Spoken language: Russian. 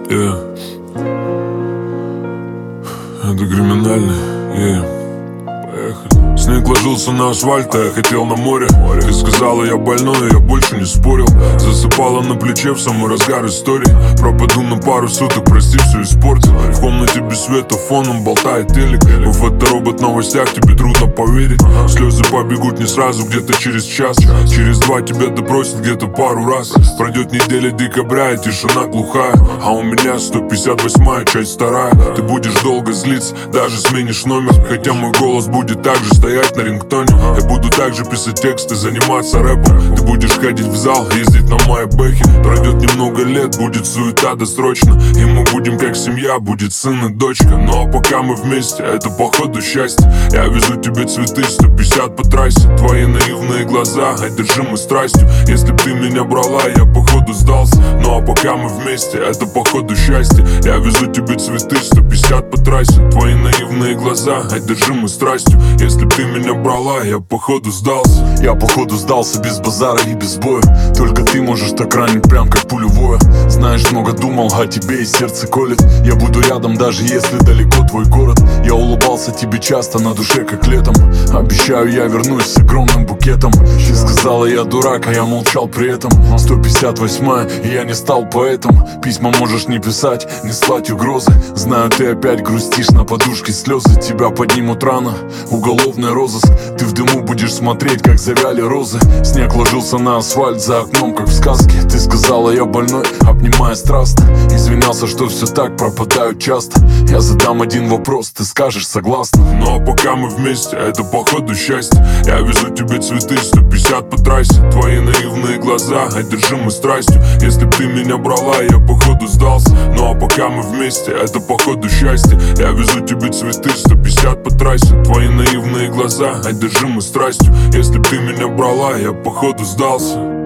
Это криминальный, Поехали. Снег ложился на асфальт, а я хотел на море. Ты сказала, я больной, я больше не спорил. Засыпала на плече в самый разгар истории. Пропаду на пару суток, прости, все испортил. В комнате без света, фоном болтает телек. У фоторобот в новостях, тебе трудно поверить. Слезы побегут не сразу, где-то через час. Через 2 тебя допросят где-то пару раз. Пройдет неделя декабря и тишина глухая. А у меня 158-я, часть 2. Ты будешь долго злиться, даже сменишь номер. Хотя мой голос будет также стоять на рингтоне. Я буду также писать тексты, заниматься рэпом. Ты будешь ходить в зал, ездить на майбэхе. Пройдет немного лет, будет суета досрочно. И мы будем как семья, будет сын и дочка. Ну а пока мы вместе, это походу счастье. Я везу тебе цветы, 150 по трассе. Твои наивные глаза, одержимы страстью. Если б ты меня брала, я походу сдался. Ну а пока мы вместе, это походу счастье. Я везу тебе цветы, 150 по трассе. Твои наивные глаза, одержимы страстью. Если б ты меня брала, я походу сдался. Я походу сдался без базара и без боя. Только ты можешь так ранить, прям как пулевое. Знаешь, много думал о тебе и сердце колет. Я буду рядом, даже если далеко твой город. Я улыбался тебе часто, на душе как летом. Обещаю, я вернусь с огромным букетом. Ты сказала, я дурак, а я молчал при этом. 158-я, и я не стал поэтом. Письма можешь не писать, не слать угрозы. Знаю, ты опять грустишь, на подушке слезы. Тебя поднимут рано, уголовный розыск. Ты в дыму будешь смотреть, как завяли розы. Снег ложился на асфальт за окном, как в сказке. Ты сказала, я больной, обнимая страстно. Извинялся, что все так, пропадают часто. Я задам один вопрос, ты скажешь согласна. Ну а пока мы вместе, это походу счастье. Я везу тебе цветы, 150 по трассе. Твои наивные глаза, одержимы страстью. Если б ты меня брала, я походу сдался. Ну а пока мы вместе, это походу счастье. Я везу тебе цветы, 150 по трассе. Твои наивные глаза, одержимы страстью. Если б ты меня брала, я походу сдался.